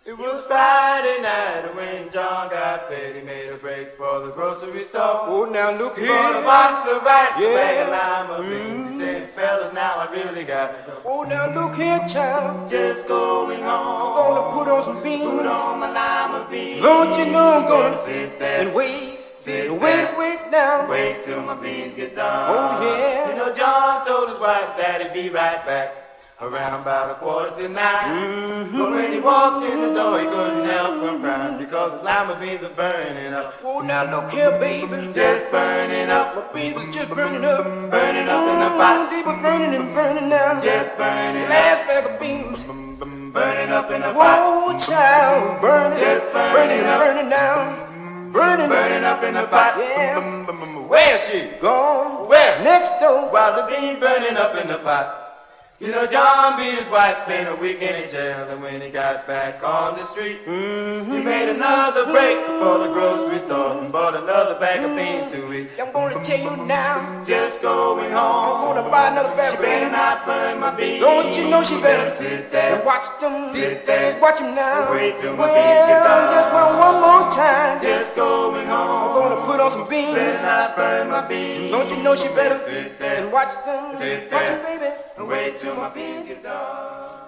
It was Friday night and when John got paid, he made a break for the grocery store. Oh, now look He here. bought a box of rice, Yeah. a bag of lima beans. He said, fellas, now I really got to go. Oh, now look here, child. Just going home. I'm gonna put on some beans. Put on my lima beans. Don't you know I'm gonna sit there and wait. Sit Wait there. now. Wait till my beans get done. Oh, yeah. You know, John told his wife that he'd be right back around about 8:45. But when he walked in the door, he couldn't help from crying because the lima beans were burning up. Oh, now look here, baby. Just burning up. My beans was just burning up. Burning up in the pot. They were burning and burning now. Just burning up. Last bag of beans. Burning up in the pot. Whoa, child. Burning. Just burning Burning and up. burning now. Burning. Burning up in the pot. Yeah. Where's she? Gone. Where? Next door. While the beans burning up in the pot. You know, John beat his wife, spent a weekend in jail, and when he got back on the street, he made another break before the grocery store and bought another bag of beans to eat. I'm gonna tell you now. Just going I'm home. gonna buy another bag She of better beans. not burn my beans. Don't you know she better sit there and watch them. Sit there. Watch them now. Wait till my well, beans get done. just one more time. Just going home. I'm gonna put on some beans. Better not burn my beans. Don't you know she better sit there and watch them. Sit Watch there. them, baby. and wait till my beans get done.